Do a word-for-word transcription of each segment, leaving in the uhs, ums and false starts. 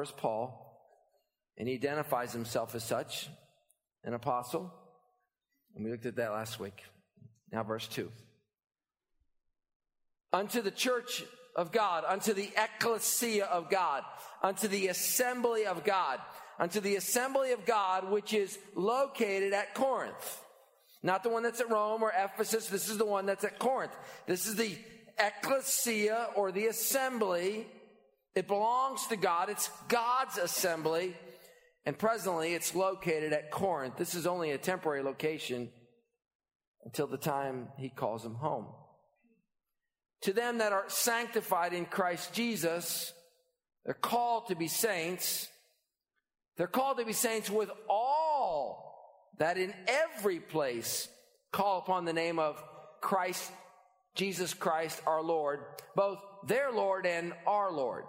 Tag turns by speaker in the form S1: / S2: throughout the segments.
S1: is Paul, and he identifies himself as such, an apostle. And we looked at that last week. Now verse two. Unto the church of God, unto the ecclesia of God, unto the assembly of God, unto the assembly of God, which is located at Corinth. Not the one that's at Rome or Ephesus. This is the one that's at Corinth. This is the ecclesia or the assembly. It belongs to God. It's God's assembly. And presently it's located at Corinth. This is only a temporary location until the time he calls them home. To them that are sanctified in Christ Jesus, they're called to be saints. They're called to be saints with all that in every place call upon the name of Christ, Jesus Christ our Lord, both their Lord and our Lord.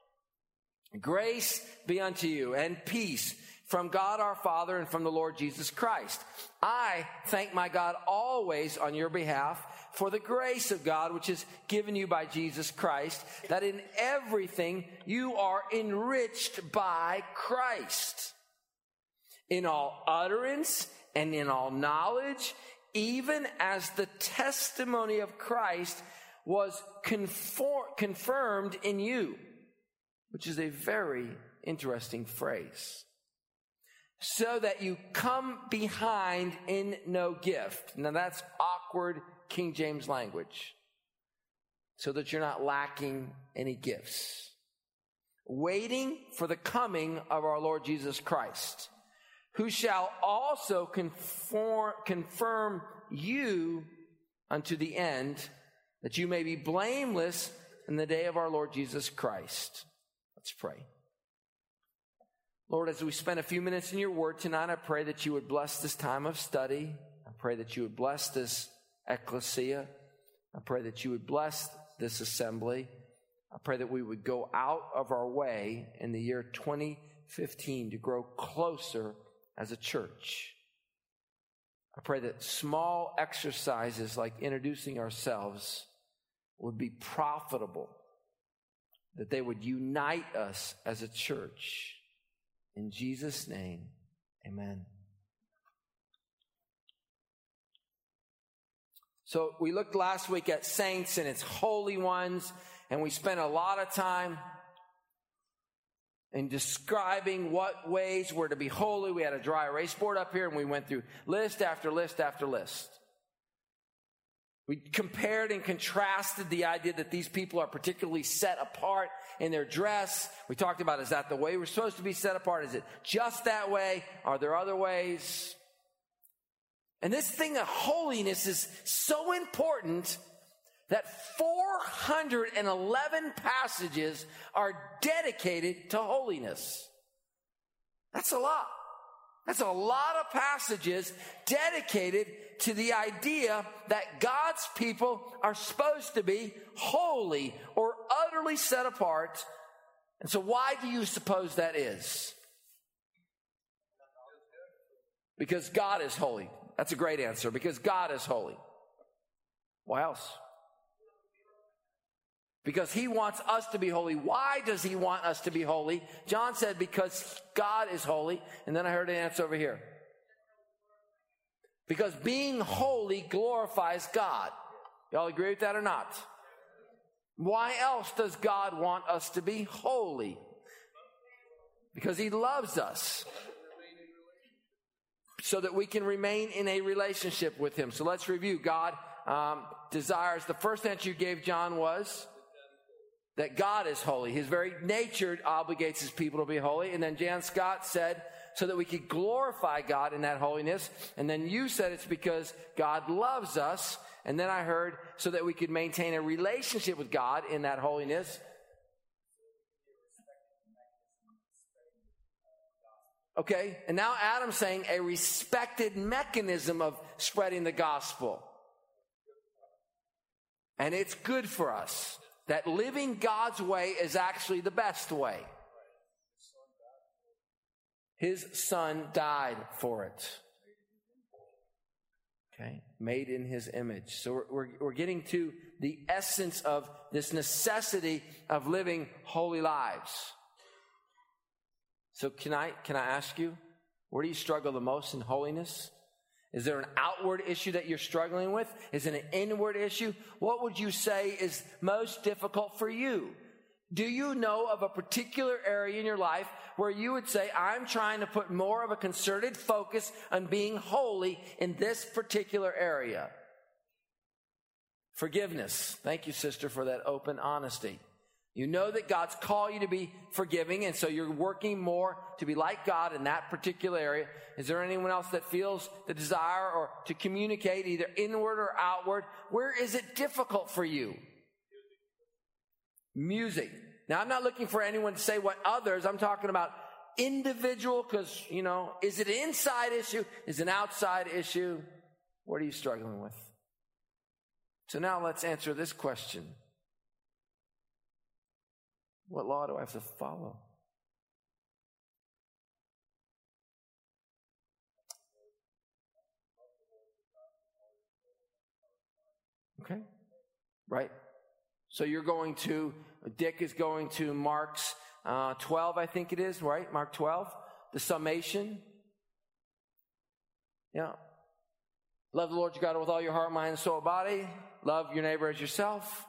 S1: Grace be unto you and peace from God our Father and from the Lord Jesus Christ. I thank my God always on your behalf for the grace of God which is given you by Jesus Christ, that in everything you are enriched by Christ, in all utterance and in all knowledge, even as the testimony of Christ was conform, confirmed in you, which is a very interesting phrase. So that you come behind in no gift. Now that's awkward King James language. So that you're not lacking any gifts. Waiting for the coming of our Lord Jesus Christ, who shall also conform, confirm you unto the end, that you may be blameless in the day of our Lord Jesus Christ. Let's pray. Lord, as we spend a few minutes in your word tonight, I pray that you would bless this time of study. I pray that you would bless this ecclesia. I pray that you would bless this assembly. I pray that we would go out of our way in the year twenty fifteen to grow closer as a church. I pray that small exercises like introducing ourselves would be profitable, that they would unite us as a church. In Jesus' name, amen. So we looked last week at saints and its holy ones, and we spent a lot of time in describing what ways were to be holy. We had a dry erase board up here, and we went through list after list after list. We compared and contrasted the idea that these people are particularly set apart in their dress. We talked about, is that the way we're supposed to be set apart? Is it just that way? Are there other ways? And this thing of holiness is so important that four hundred eleven passages are dedicated to holiness. That's a lot. That's a lot of passages dedicated to the idea that God's people are supposed to be holy or utterly set apart. And so why do you suppose that is? Because God is holy. That's a great answer. Because God is holy. Why else? Because he wants us to be holy. Why does he want us to be holy? John said, because God is holy. And then I heard an answer over here. Because being holy glorifies God. Y'all agree with that or not? Why else does God want us to be holy? Because he loves us. So that we can remain in a relationship with him. So let's review. God um, desires, the first answer you gave, John, was that God is holy. His very nature obligates his people to be holy. And then Jan Scott said, so that we could glorify God in that holiness. And then you said it's because God loves us. And then I heard, so that we could maintain a relationship with God in that holiness. Okay, and now Adam's saying a respected mechanism of spreading the gospel. And it's good for us. That living God's way is actually the best way. His son died for it. Okay, made in his image. So we're, we're, we're getting to the essence of this necessity of living holy lives. So can I, can I ask you, where do you struggle the most in holiness? Is there an outward issue that you're struggling with? Is it an inward issue? What would you say is most difficult for you? Do you know of a particular area in your life where you would say, I'm trying to put more of a concerted focus on being holy in this particular area? Forgiveness. Thank you, sister, for that open honesty. You know that God's called you to be forgiving, and so you're working more to be like God in that particular area. Is there anyone else that feels the desire or to communicate either inward or outward? Where is it difficult for you? Music. Now, I'm not looking for anyone to say what others. I'm talking about individual because, you know, is it an inside issue? Is it an outside issue? What are you struggling with? So now let's answer this question. What law do I have to follow? Okay. Right. So you're going to, Dick is going to Mark's uh, twelve, I think it is, right? Mark twelve, the summation. Yeah. Love the Lord your God with all your heart, mind, soul, body. Love your neighbor as yourself.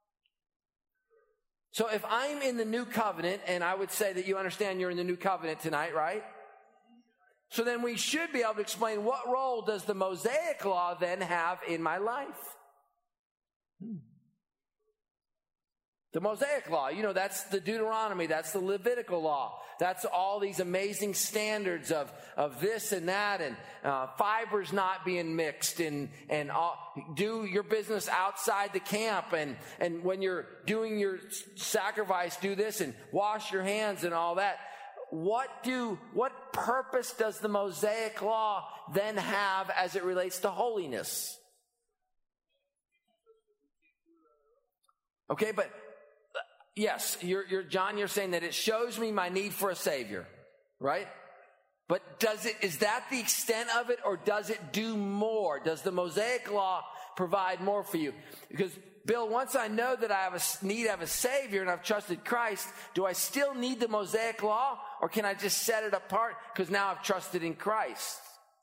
S1: So if I'm in the new covenant, and I would say that you understand you're in the new covenant tonight, right? So then we should be able to explain what role does the Mosaic law then have in my life? Hmm. The Mosaic law, you know, that's the Deuteronomy, that's the Levitical law. That's all these amazing standards of, of this and that, and uh, fibers not being mixed, and and all, do your business outside the camp, and and when you're doing your sacrifice, do this and wash your hands and all that. What do what purpose does the Mosaic law then have as it relates to holiness? Okay, but yes, you're, you're, John, you're saying that it shows me my need for a Savior, right? But does it, is that the extent of it, or does it do more? Does the Mosaic law provide more for you? Because, Bill, once I know that I have a need to have a Savior and I've trusted Christ, do I still need the Mosaic law, or can I just set it apart because now I've trusted in Christ?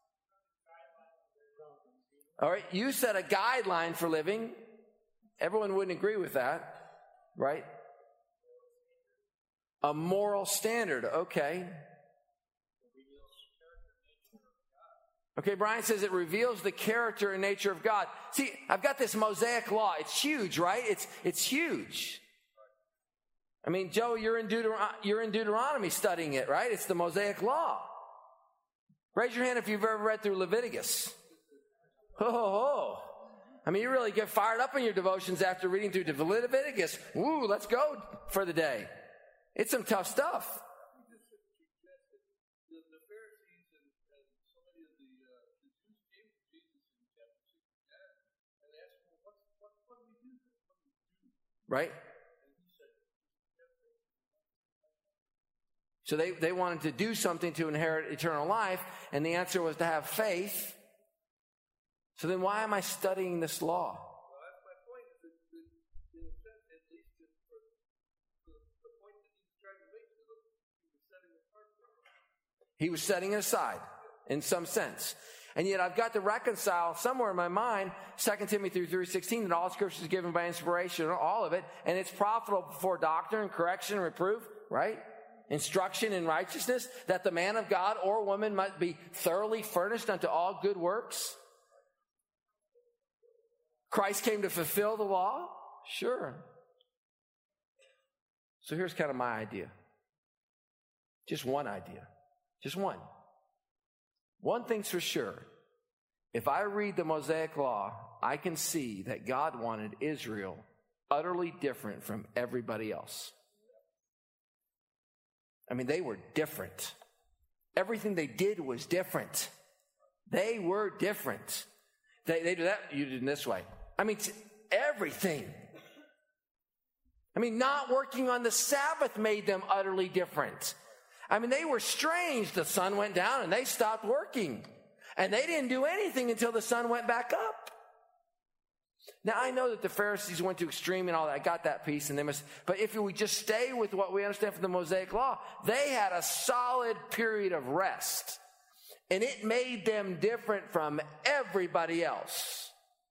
S1: All right, you set a guideline for living. Everyone wouldn't agree with that, right? A moral standard, okay. Okay, Brian says it reveals the character and nature of God. See, I've got this Mosaic law. It's huge, right? It's it's huge. I mean, Joe, you're in Deuteron- you're in Deuteronomy studying it, right? It's the Mosaic law. Raise your hand if you've ever read through Leviticus. Ho, ho, ho. I mean, you really get fired up in your devotions after reading through Leviticus. Woo, let's go for the day. It's some tough stuff. Right? So they, they wanted to do something to inherit eternal life, and the answer was to have faith. So then why am I studying this law? He was setting it aside in some sense. And yet I've got to reconcile somewhere in my mind Second Timothy three sixteen, that all Scripture is given by inspiration, all of it, and it's profitable for doctrine, correction, reproof, right? Instruction in righteousness, that the man of God or woman might be thoroughly furnished unto all good works. Christ came to fulfill the law? Sure. So here's kind of my idea. Just one idea. Just one. One thing's for sure. If I read the Mosaic law, I can see that God wanted Israel utterly different from everybody else. I mean, they were different. Everything they did was different. They were different. They, they do that, you did it this way. I mean, everything. I mean, not working on the Sabbath made them utterly different. I mean, they were strange. The sun went down and they stopped working. And they didn't do anything until the sun went back up. Now, I know that the Pharisees went to extreme and all that. I got that piece. And they must, but if we just stay with what we understand from the Mosaic Law, they had a solid period of rest. And it made them different from everybody else.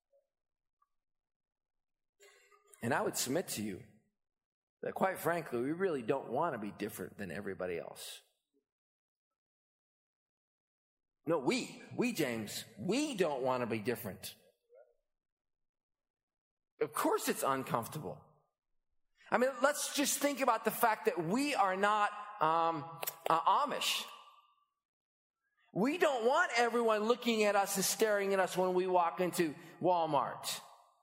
S1: And I would submit to you that, quite frankly, we really don't want to be different than everybody else. No, we, we, James, we don't want to be different. Of course it's uncomfortable. I mean, let's just think about the fact that we are not um, uh, Amish. We don't want everyone looking at us and staring at us when we walk into Walmart.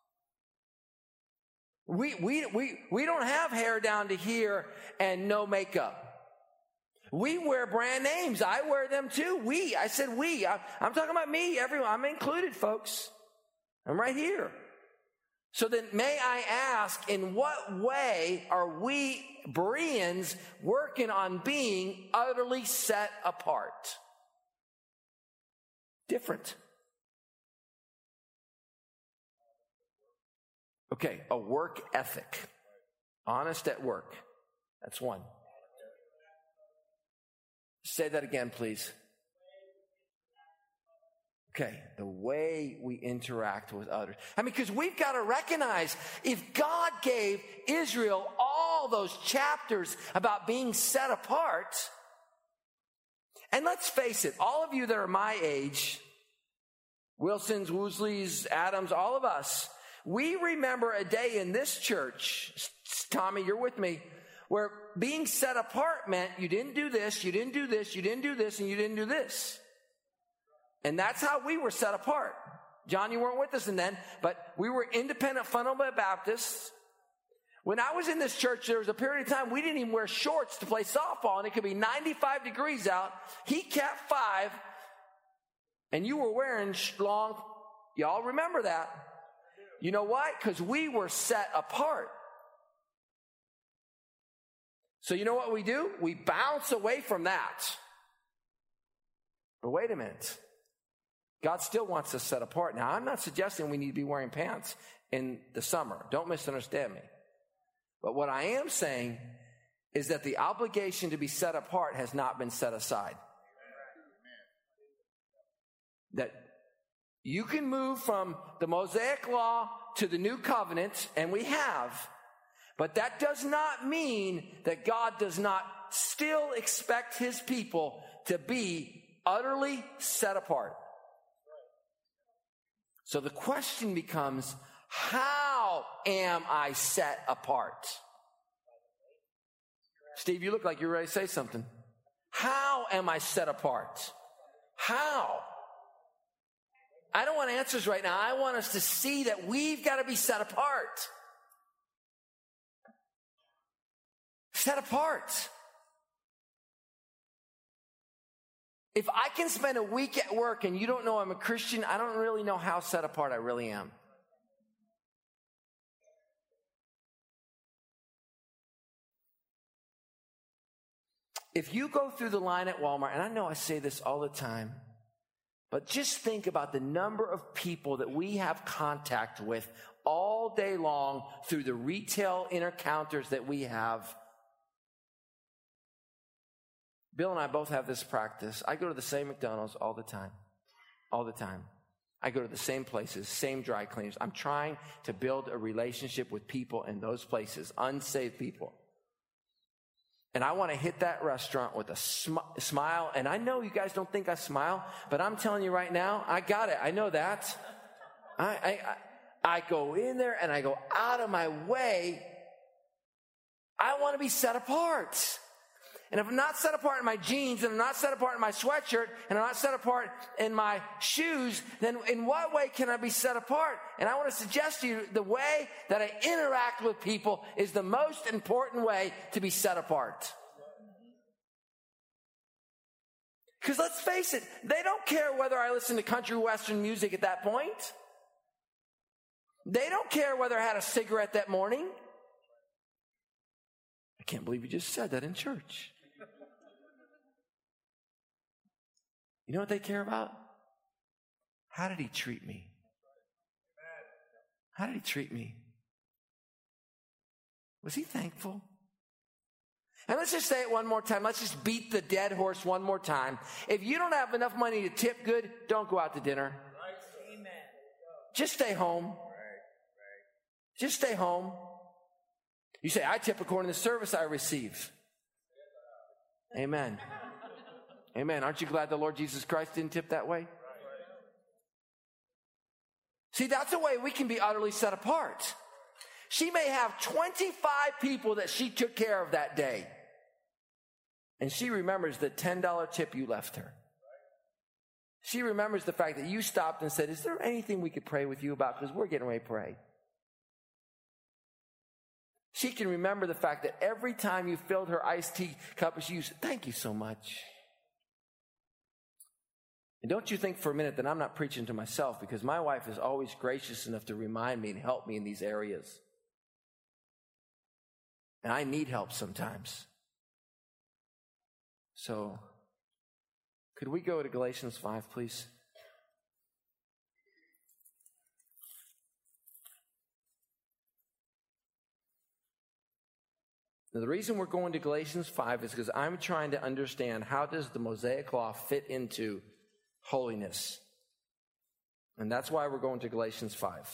S1: We, we, we, we don't have hair down to here and no makeup. We wear brand names. I wear them too. We, I said we. I, I'm talking about me, everyone. I'm included, folks. I'm right here. So then may I ask, in what way are we Bereans working on being utterly set apart? Different. Okay, a work ethic. Honest at work. That's one. Say that again, please. Okay, the way we interact with others. I mean, because we've got to recognize, if God gave Israel all those chapters about being set apart, and let's face it, all of you that are my age, Wilsons, Woosleys, Adams, all of us, we remember a day in this church, Tommy, you're with me, where being set apart meant you didn't do this, you didn't do this, you didn't do this, and you didn't do this. And that's how we were set apart. John, you weren't with us then, but we were independent fundamental Baptists. When I was in this church, there was a period of time we didn't even wear shorts to play softball, and it could be ninety-five degrees out. He kept five, and you were wearing long. Y'all remember that? You know why? Because we were set apart. So you know what we do? We bounce away from that. But wait a minute. God still wants us set apart. Now, I'm not suggesting we need to be wearing pants in the summer. Don't misunderstand me. But what I am saying is that the obligation to be set apart has not been set aside. That you can move from the Mosaic Law to the New Covenant, and we have. But that does not mean that God does not still expect his people to be utterly set apart. So the question becomes, how am I set apart? Steve, you look like you're ready to say something. How am I set apart? How? I don't want answers right now. I want us to see that we've got to be set apart. Set apart. If I can spend a week at work and you don't know I'm a Christian, I don't really know how set apart I really am. If you go through the line at Walmart, and I know I say this all the time, but just think about the number of people that we have contact with all day long through the retail encounters that we have. Bill and I both have this practice. I go to the same McDonald's all the time. All the time. I go to the same places, same dry cleaners. I'm trying to build a relationship with people in those places, unsaved people. And I want to hit that restaurant with a sm- smile. And I know you guys don't think I smile, but I'm telling you right now, I got it. I know that. I, I, I, I go in there and I go out of my way. I want to be set apart. And if I'm not set apart in my jeans, and I'm not set apart in my sweatshirt, and I'm not set apart in my shoes, then in what way can I be set apart? And I want to suggest to you the way that I interact with people is the most important way to be set apart. Because let's face it, they don't care whether I listen to country western music at that point. They don't care whether I had a cigarette that morning. I can't believe you just said that in church. You know what they care about? How did he treat me? How did he treat me? Was he thankful? And let's just say it one more time. Let's just beat the dead horse one more time. If you don't have enough money to tip good, don't go out to dinner. Amen. Just stay home. Just stay home. You say, I tip according to the service I receive. Amen. Amen. Aren't you glad the Lord Jesus Christ didn't tip that way? See, that's a way we can be utterly set apart. She may have twenty-five people that she took care of that day. And she remembers the ten dollar tip you left her. She remembers the fact that you stopped and said, is there anything we could pray with you about? Because we're getting ready to pray. She can remember the fact that every time you filled her iced tea cup, she used, thank you so much. And don't you think for a minute that I'm not preaching to myself, because my wife is always gracious enough to remind me and help me in these areas. And I need help sometimes. So, could we go to Galatians five, please? Now, the reason we're going to Galatians five is because I'm trying to understand, how does the Mosaic law fit into holiness? And that's why we're going to Galatians five.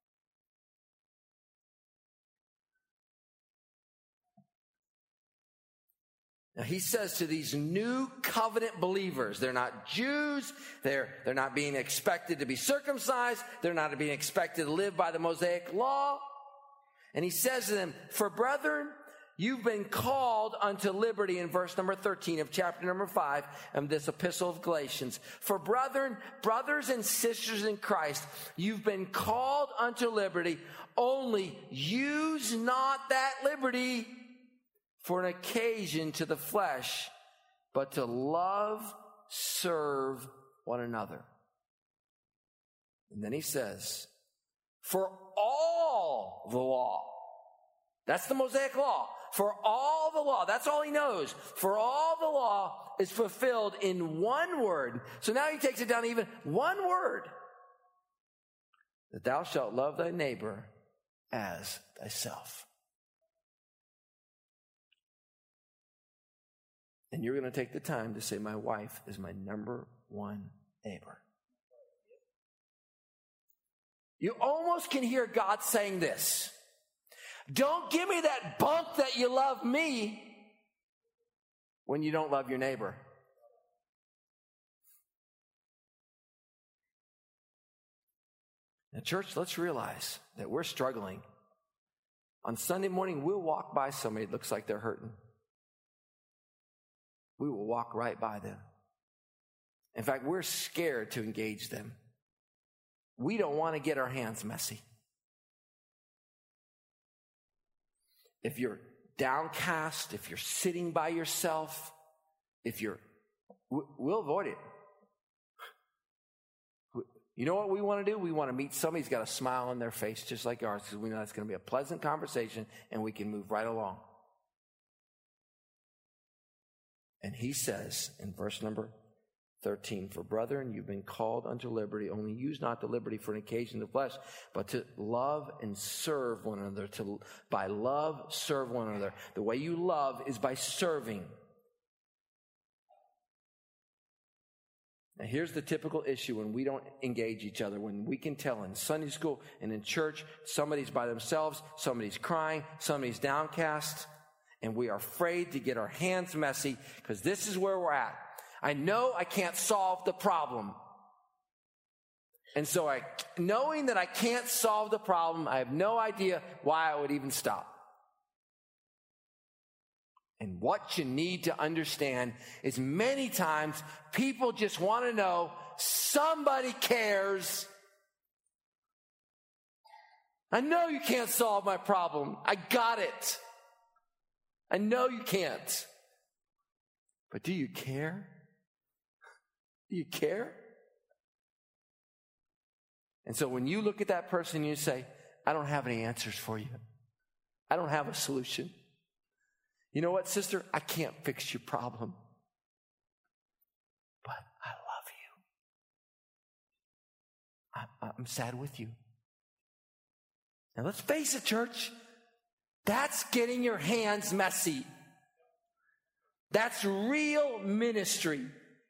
S1: Now, he says to these new covenant believers, they're not Jews, they're, they're not being expected to be circumcised, they're not being expected to live by the Mosaic law. And he says to them, for brethren, you've been called unto liberty, in verse number thirteen of chapter number five of this epistle of Galatians. For brethren, brothers and sisters in Christ, you've been called unto liberty, only use not that liberty for an occasion to the flesh, but to love, serve one another. And then he says, for all the law, that's the Mosaic law, for all the law, that's all he knows, for all the law is fulfilled in one word. So now he takes it down to even one word, that thou shalt love thy neighbor as thyself. And you're going to take the time to say, my wife is my number one neighbor. You almost can hear God saying this. Don't give me that bunk that you love me when you don't love your neighbor. Now, church, let's realize that we're struggling. On Sunday morning, we'll walk by somebody that looks like they're hurting. We will walk right by them. In fact, we're scared to engage them. We don't want to get our hands messy. If you're downcast, if you're sitting by yourself, if you're, we'll avoid it. You know what we want to do? We want to meet somebody who's got a smile on their face just like ours, because we know it's going to be a pleasant conversation and we can move right along. And he says in verse number thirteen, for brethren, you've been called unto liberty, only use not the liberty for an occasion of the flesh, but to love and serve one another. To by love, serve one another. The way you love is by serving. Now here's the typical issue when we don't engage each other, when we can tell in Sunday school and in church, somebody's by themselves, somebody's crying, somebody's downcast, and we are afraid to get our hands messy, because this is where we're at. I know I can't solve the problem. And so I, knowing that I can't solve the problem, I have no idea why I would even stop. And what you need to understand is many times people just want to know somebody cares. I know you can't solve my problem. I got it. I know you can't. But do you care? Do you care? And so when you look at that person, you say, I don't have any answers for you. I don't have a solution. You know what, sister? I can't fix your problem. But I love you. I, I'm sad with you. Now let's face it, church. That's getting your hands messy. That's real ministry.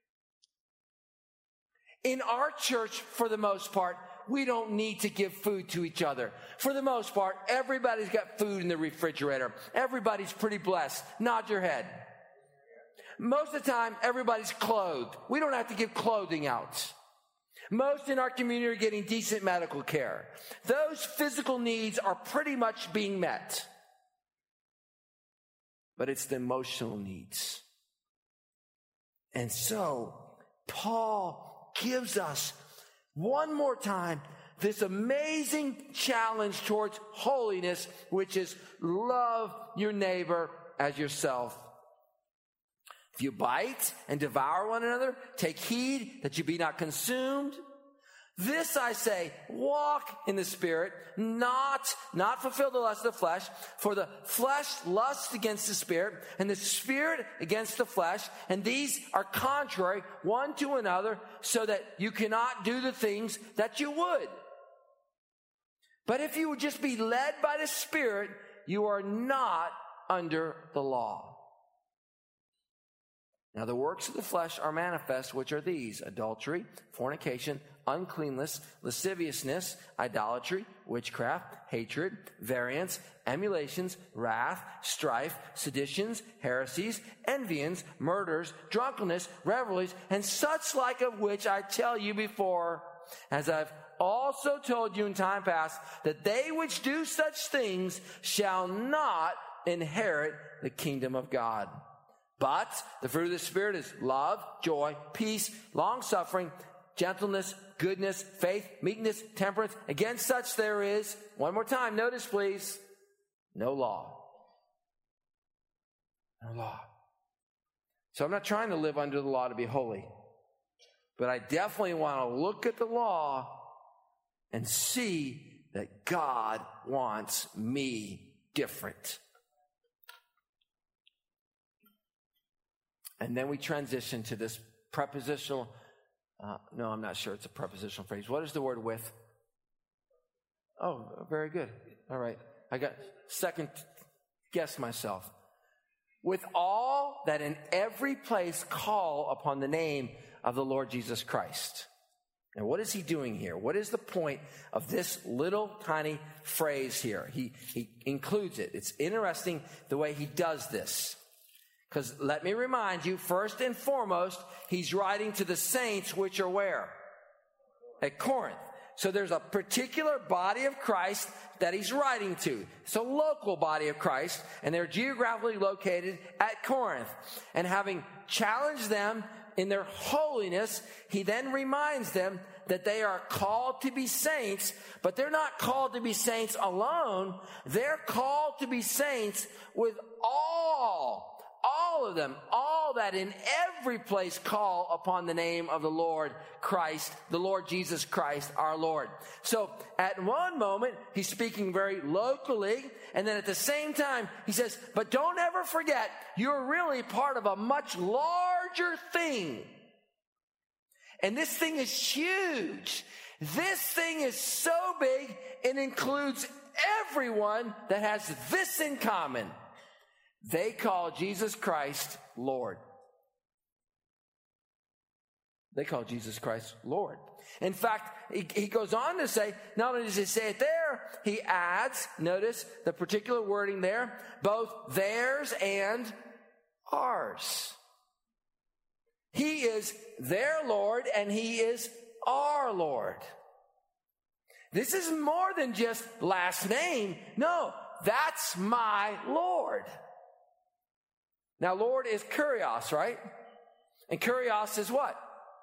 S1: In our church, for the most part, we don't need to give food to each other. For the most part, everybody's got food in the refrigerator. Everybody's pretty blessed. Nod your head. Most of the time, everybody's clothed. We don't have to give clothing out. Most in our community are getting decent medical care. Those physical needs are pretty much being met. But it's the emotional needs. And so, Paul gives us one more time this amazing challenge towards holiness, which is love your neighbor as yourself. If you bite and devour one another, take heed that you be not consumed. This I say, walk in the Spirit, not, not fulfill the lust of the flesh, for the flesh lusts against the Spirit, and the Spirit against the flesh, and these are contrary one to another, so that you cannot do the things that you would. But if you would just be led by the Spirit, you are not under the law. Now the works of the flesh are manifest, which are these: adultery, fornication, uncleanness, lasciviousness, idolatry, witchcraft, hatred, variance, emulations, wrath, strife, seditions, heresies, envyings, murders, drunkenness, revelries, and such like, of which I tell you before, as I've also told you in time past, that they which do such things shall not inherit the kingdom of God. But the fruit of the Spirit is love, joy, peace, long-suffering, gentleness, goodness, faith, meekness, temperance. Against such there is, one more time, notice please, no law. No law. So I'm not trying to live under the law to be holy. But I definitely want to look at the law and see that God wants me different. And then we transition to this prepositional, uh, no, I'm not sure it's a prepositional phrase. What is the word with? Oh, very good. All right. I got second guess myself. With all that in every place call upon the name of the Lord Jesus Christ. And what is he doing here? What is the point of this little tiny phrase here? He, he includes it. It's interesting the way he does this. Because let me remind you, first and foremost, he's writing to the saints which are where? At Corinth. So there's a particular body of Christ that he's writing to. It's a local body of Christ, and they're geographically located at Corinth. And having challenged them in their holiness, he then reminds them that they are called to be saints, but they're not called to be saints alone. They're called to be saints with all All of them, all that in every place call upon the name of the Lord Christ, the Lord Jesus Christ, our Lord. So at one moment, he's speaking very locally, and then at the same time, he says, but don't ever forget, you're really part of a much larger thing. And this thing is huge. This thing is so big, it includes everyone that has this in common. They call Jesus Christ Lord. They call Jesus Christ Lord. In fact, he, he goes on to say, not only does he say it there, he adds, notice the particular wording there, both theirs and ours. He is their Lord and he is our Lord. This is more than just last name. No, that's my Lord. Now, Lord is kurios, right? And kurios is what?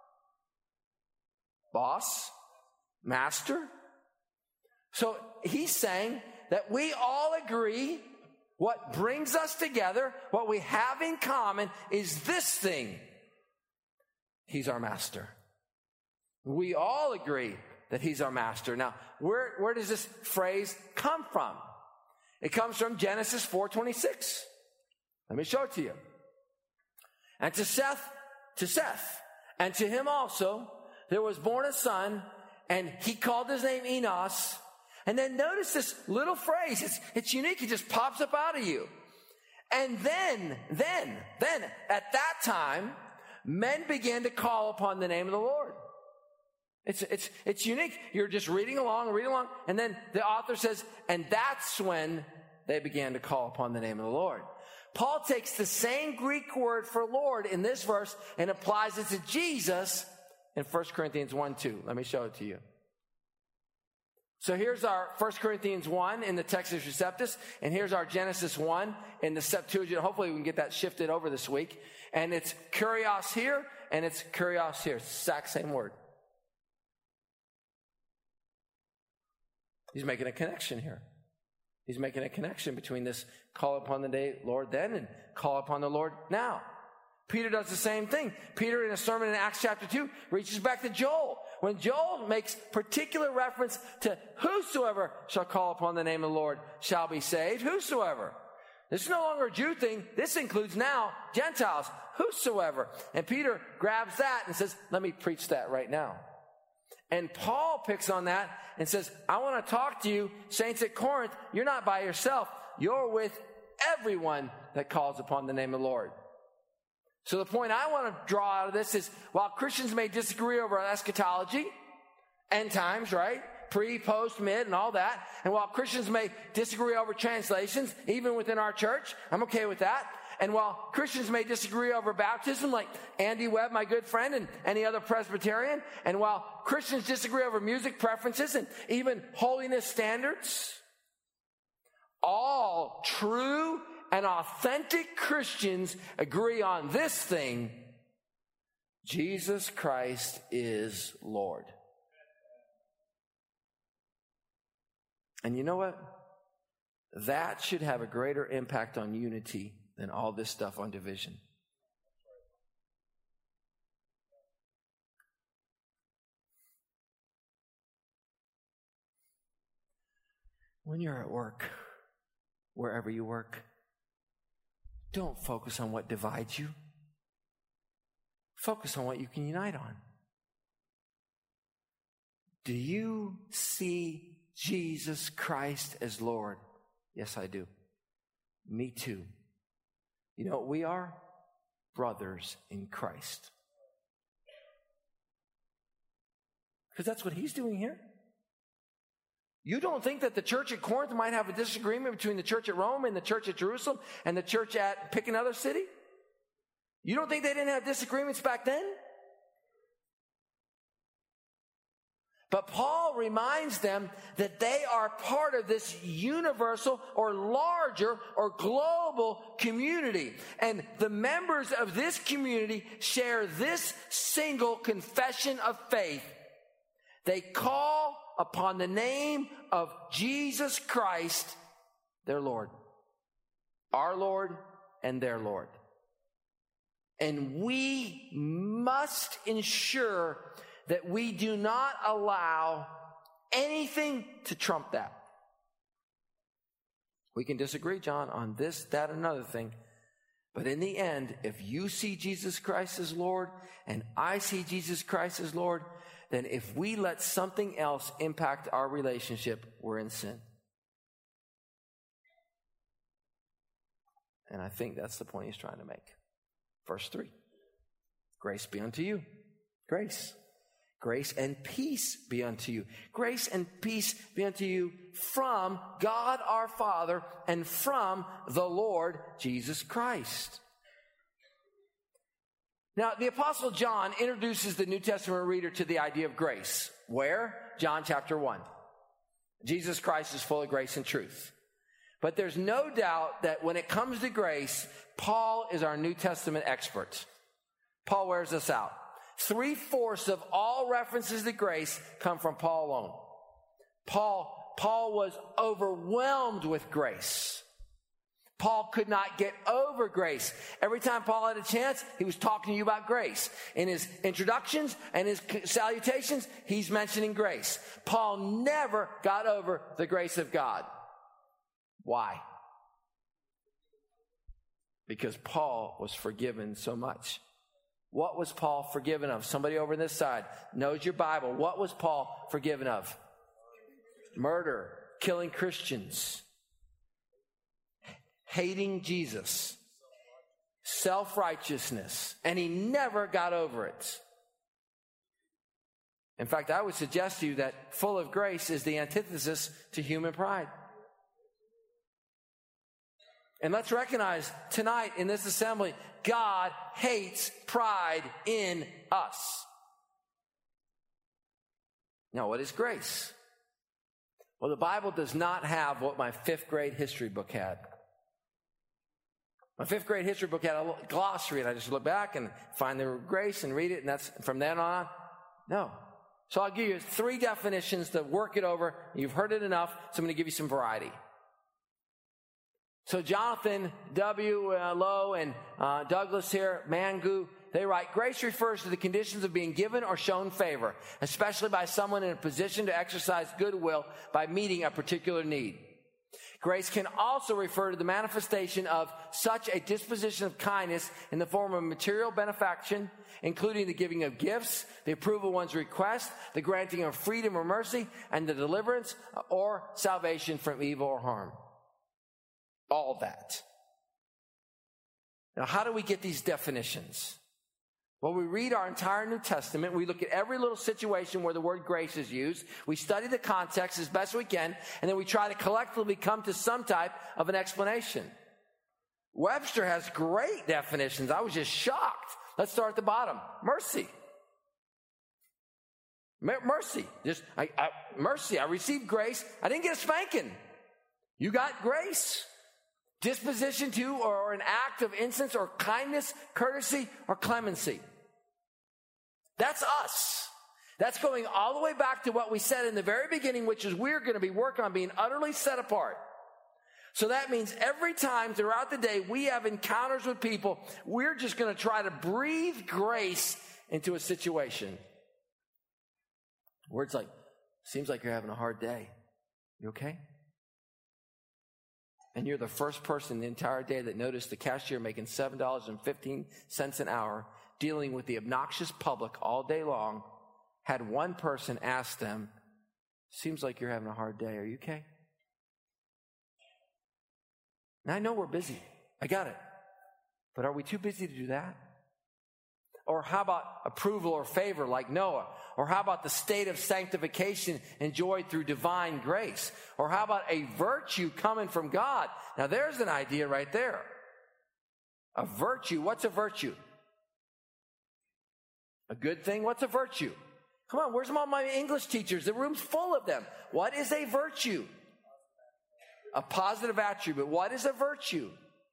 S1: Boss, master. So he's saying that we all agree what brings us together, what we have in common is this thing. He's our master. We all agree that he's our master. Now, where, where does this phrase come from? It comes from Genesis four twenty-six. Let me show it to you. And to Seth, to Seth, and to him also, there was born a son, and he called his name Enos. And then notice this little phrase. It's, it's unique. It just pops up out of you. And then, then, then, at that time, men began to call upon the name of the Lord. It's, it's, it's unique. You're just reading along, reading along, and then the author says, and that's when they began to call upon the name of the Lord. Paul takes the same Greek word for Lord in this verse and applies it to Jesus in First Corinthians one two. Let me show it to you. So here's our First Corinthians one in the Textus Receptus, and here's our Genesis one in the Septuagint. Hopefully we can get that shifted over this week. And it's kurios here, and it's kurios here. It's the exact same word. He's making a connection here. He's making a connection between this call upon the day Lord then and call upon the Lord now. Peter does the same thing. Peter, in a sermon in Acts chapter two, reaches back to Joel. When Joel makes particular reference to whosoever shall call upon the name of the Lord shall be saved. Whosoever. This is no longer a Jew thing. This includes now Gentiles. Whosoever. And Peter grabs that and says, let me preach that right now. And Paul picks on that and says, I want to talk to you, saints at Corinth. You're not by yourself. You're with everyone that calls upon the name of the Lord. So the point I want to draw out of this is, while Christians may disagree over eschatology, end times, right? Pre, post, mid, and all that. And while Christians may disagree over translations, even within our church, I'm okay with that. And while Christians may disagree over baptism, like Andy Webb, my good friend, and any other Presbyterian, and while Christians disagree over music preferences and even holiness standards, all true and authentic Christians agree on this thing: Jesus Christ is Lord. And you know what? That should have a greater impact on unity than all this stuff on division. When you're at work, wherever you work, don't focus on what divides you. Focus on what you can unite on. Do you see Jesus Christ as Lord? Yes, I do. Me too. You know what we are? Brothers in Christ. Because that's what he's doing here. You don't think that the church at Corinth might have a disagreement between the church at Rome and the church at Jerusalem and the church at pick another city? You don't think they didn't have disagreements back then? But Paul reminds them that they are part of this universal or larger or global community. And the members of this community share this single confession of faith. They call upon the name of Jesus Christ, their Lord. Our Lord and their Lord. And we must ensure that we do not allow anything to trump that. We can disagree, John, on this, that, and another thing. But in the end, if you see Jesus Christ as Lord and I see Jesus Christ as Lord, then if we let something else impact our relationship, we're in sin. And I think that's the point he's trying to make. Verse three. Grace be unto you. Grace. Grace and peace be unto you. Grace and peace be unto you from God our Father and from the Lord Jesus Christ. Now, the Apostle John introduces the New Testament reader to the idea of grace. Where? John chapter one. Jesus Christ is full of grace and truth. But there's no doubt that when it comes to grace, Paul is our New Testament expert. Paul wears us out. Three-fourths of all references to grace come from Paul alone. Paul, Paul was overwhelmed with grace. Paul could not get over grace. Every time Paul had a chance, he was talking to you about grace. In his introductions and his salutations, he's mentioning grace. Paul never got over the grace of God. Why? Because Paul was forgiven so much. What was Paul forgiven of? Somebody over on this side knows your Bible. What was Paul forgiven of? Murder, killing Christians, hating Jesus, self-righteousness, and he never got over it. In fact, I would suggest to you that full of grace is the antithesis to human pride. And let's recognize tonight in this assembly, God hates pride in us. Now, what is grace? Well, the Bible does not have what my fifth grade history book had. My fifth grade history book had a glossary, and I just look back and find the word grace and read it, and that's from then on. No. So I'll give you three definitions to work it over. You've heard it enough, so I'm going to give you some variety. So Jonathan W. Uh, Lowe and uh, Douglas here, Mangu, they write, grace refers to the conditions of being given or shown favor, especially by someone in a position to exercise goodwill by meeting a particular need. Grace can also refer to the manifestation of such a disposition of kindness in the form of material benefaction, including the giving of gifts, the approval of one's request, the granting of freedom or mercy, and the deliverance or salvation from evil or harm. All that. Now, how do we get these definitions? Well, we read our entire New Testament. We look at every little situation where the word grace is used. We study the context as best we can, and then we try to collectively come to some type of an explanation. Webster has great definitions. I was just shocked. Let's start at the bottom. Mercy. Mercy. Just I, I, mercy. I received grace. I didn't get a spanking. You got grace. Disposition to or an act of instance or kindness, courtesy, or clemency. That's us. That's going all the way back to what we said in the very beginning, which is we're going to be working on being utterly set apart. So that means every time throughout the day we have encounters with people, we're just going to try to breathe grace into a situation. Words like, seems like you're having a hard day. You okay? And you're the first person the entire day that noticed the cashier making seven dollars and fifteen cents an hour, dealing with the obnoxious public all day long, had one person ask them, seems like you're having a hard day. Are you okay? Now, I know we're busy. I got it. But are we too busy to do that? Or how about approval or favor like Noah? Or how about the state of sanctification enjoyed through divine grace? Or how about a virtue coming from God? Now there's an idea right there. A virtue. What's a virtue? A good thing? What's a virtue? Come on, where's all my English teachers? The room's full of them. What is a virtue? A positive attribute. What is a virtue?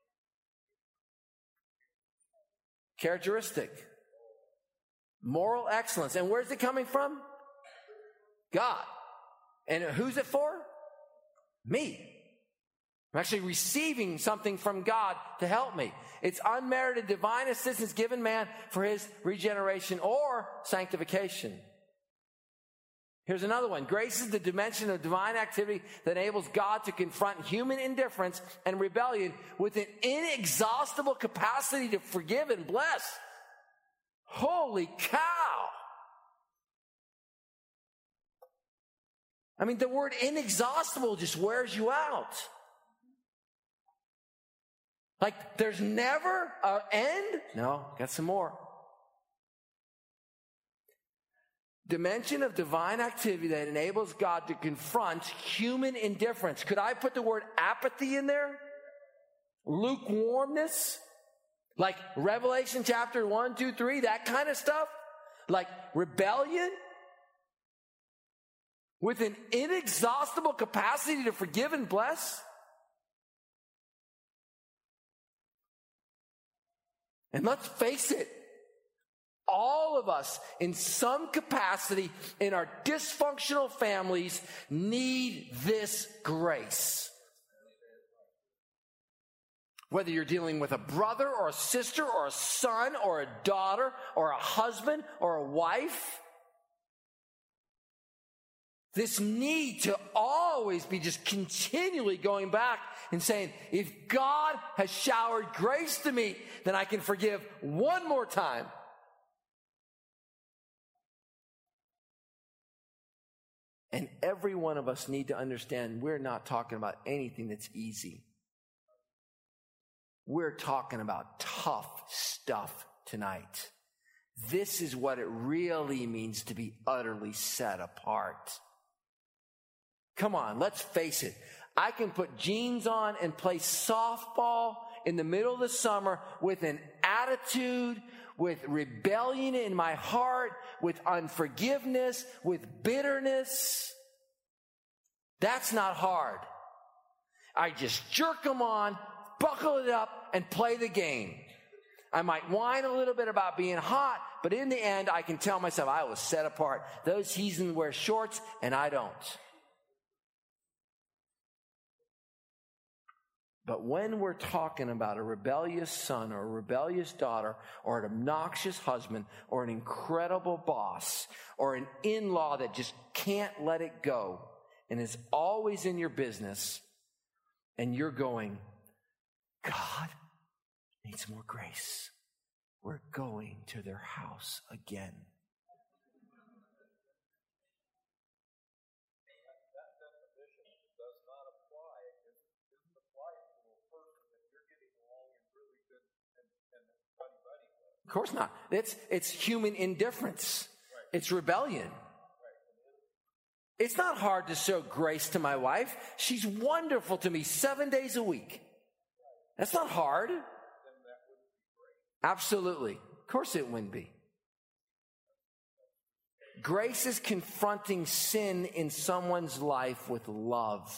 S1: Characteristic. Moral excellence. And where's it coming from? God. And who's it for? Me. I'm actually receiving something from God to help me. It's unmerited divine assistance given man for his regeneration or sanctification. Here's another one. Grace is the dimension of divine activity that enables God to confront human indifference and rebellion with an inexhaustible capacity to forgive and bless. Holy cow! I mean, the word inexhaustible just wears you out. Like, there's never an end? No, got some more. Dimension of divine activity that enables God to confront human indifference. Could I put the word apathy in there? Lukewarmness? Like Revelation chapter one, two, three, that kind of stuff? Like rebellion? With an inexhaustible capacity to forgive and bless? And let's face it, all of us in some capacity in our dysfunctional families need this grace. Whether you're dealing with a brother or a sister or a son or a daughter or a husband or a wife, this need to always be just continually going back and saying, if God has showered grace to me, then I can forgive one more time. And every one of us need to understand we're not talking about anything that's easy. We're talking about tough stuff tonight. This is what it really means to be utterly set apart. Come on, let's face it. I can put jeans on and play softball in the middle of the summer with an attitude, with rebellion in my heart, with unforgiveness, with bitterness. That's not hard. I just jerk them on, buckle it up, and play the game. I might whine a little bit about being hot, but in the end, I can tell myself I was set apart. Those heathens wear shorts, and I don't. But when we're talking about a rebellious son or a rebellious daughter or an obnoxious husband or an incredible boss or an in-law that just can't let it go and is always in your business, and you're going, God needs more grace, we're going to their house again. Of course not. It's, it's human indifference. It's rebellion. It's not hard to show grace to my wife. She's wonderful to me seven days a week. That's not hard. Absolutely. Of course it wouldn't be. Grace is confronting sin in someone's life with love.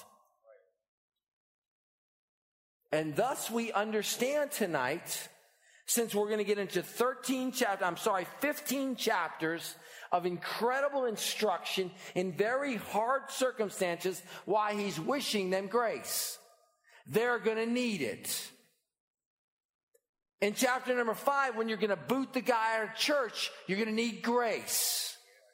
S1: And thus we understand tonight, since we're going to get into thirteen chapters, I'm sorry, fifteen chapters of incredible instruction in very hard circumstances, why he's wishing them grace. They're going to need it. In chapter number five, when you're going to boot the guy out of church, you're going to need grace.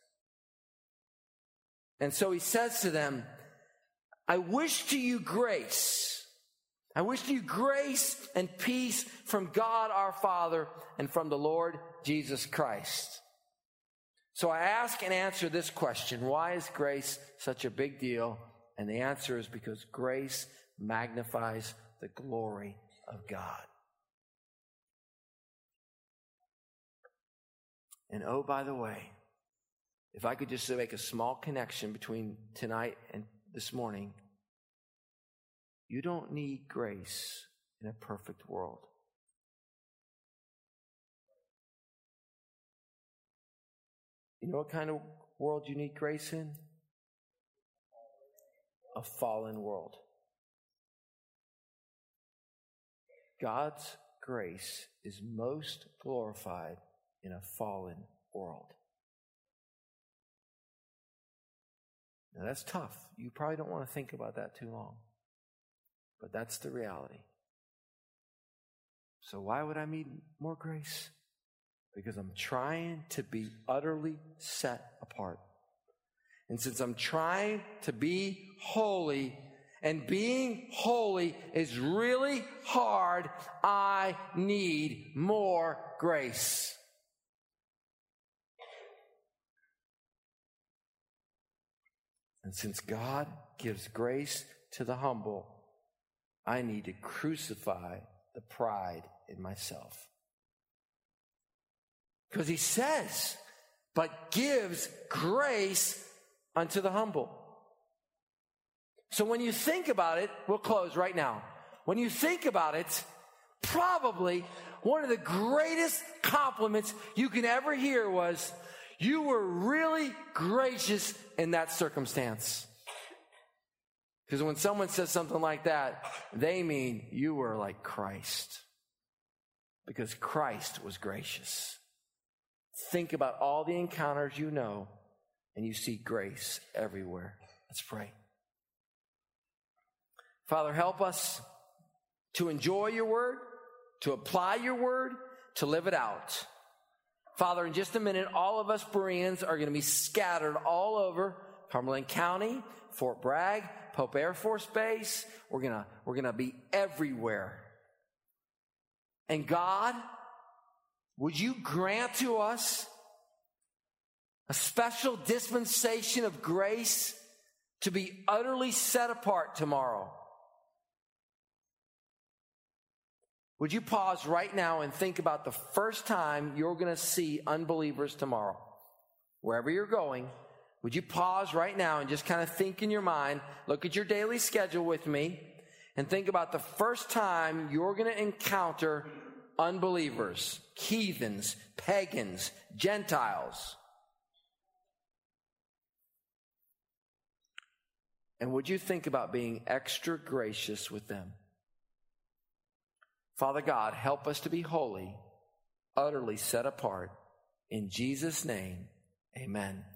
S1: And so he says to them, I wish to you grace. I wish to you grace and peace from God our Father and from the Lord Jesus Christ. So I ask and answer this question. Why is grace such a big deal? And the answer is because grace magnifies the glory of God. And oh, by the way, if I could just make a small connection between tonight and this morning, you don't need grace in a perfect world. You know what kind of world you need grace in? A fallen world. God's grace is most glorified in a fallen world. Now that's tough. You probably don't want to think about that too long. But that's the reality. So why would I need more grace? Because I'm trying to be utterly set apart. And since I'm trying to be holy, and being holy is really hard, I need more grace. And since God gives grace to the humble, I need to crucify the pride in myself. Because he says, but gives grace unto the humble. So when you think about it, we'll close right now. When you think about it, probably one of the greatest compliments you can ever hear was, you were really gracious in that circumstance. Because when someone says something like that, they mean you were like Christ. Because Christ was gracious. Think about all the encounters you know, and you see grace everywhere. Let's pray. Father, help us to enjoy your word, to apply your word, to live it out. Father, in just a minute, all of us Bereans are going to be scattered all over Cumberland County, Fort Bragg, Pope Air Force Base. We're going to, we're going to be everywhere. And God, would you grant to us a special dispensation of grace to be utterly set apart tomorrow? Would you pause right now and think about the first time you're going to see unbelievers tomorrow? Wherever you're going, would you pause right now and just kind of think in your mind, look at your daily schedule with me, and think about the first time you're going to encounter unbelievers, heathens, pagans, Gentiles. And would you think about being extra gracious with them? Father God, help us to be holy, utterly set apart. In Jesus' name, amen.